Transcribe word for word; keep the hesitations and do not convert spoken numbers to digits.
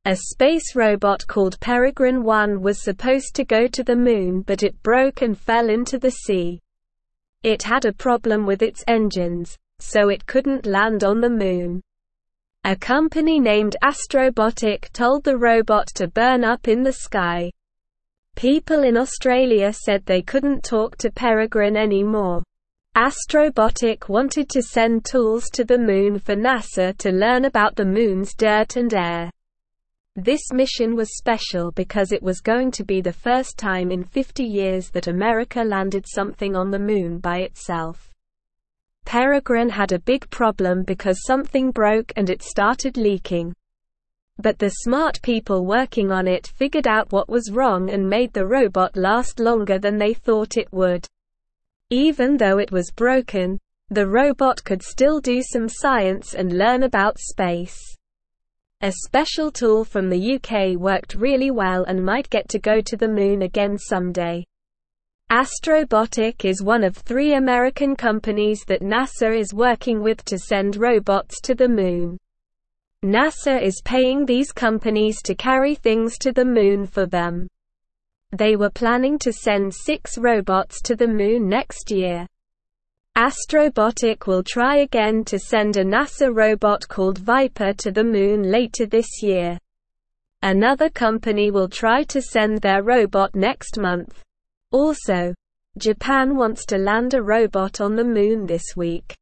A space robot called Peregrine one was supposed to go to the Moon, but it broke and fell into the sea. It had a problem with its engines, so it couldn't land on the Moon. A company named Astrobotic told the robot to burn up in the sky. People in Australia said they couldn't talk to Peregrine anymore. Astrobotic wanted to send tools to the Moon for NASA to learn about the Moon's dirt and air. This mission was special because it was going to be the first time in fifty years that America landed something on the Moon by itself. Peregrine had a big problem because something broke and it started leaking. But the smart people working on it figured out what was wrong and made the robot last longer than they thought it would. Even though it was broken, the robot could still do some science and learn about space. A special tool from the U K worked really well and might get to go to the Moon again someday. Astrobotic is one of three American companies that NASA is working with to send robots to the Moon. NASA is paying these companies to carry things to the Moon for them. They were planning to send six robots to the Moon next year. Astrobotic will try again to send a NASA robot called Viper to the Moon later this year. Another company will try to send their robot next month. Also, Japan wants to land a robot on the Moon this week.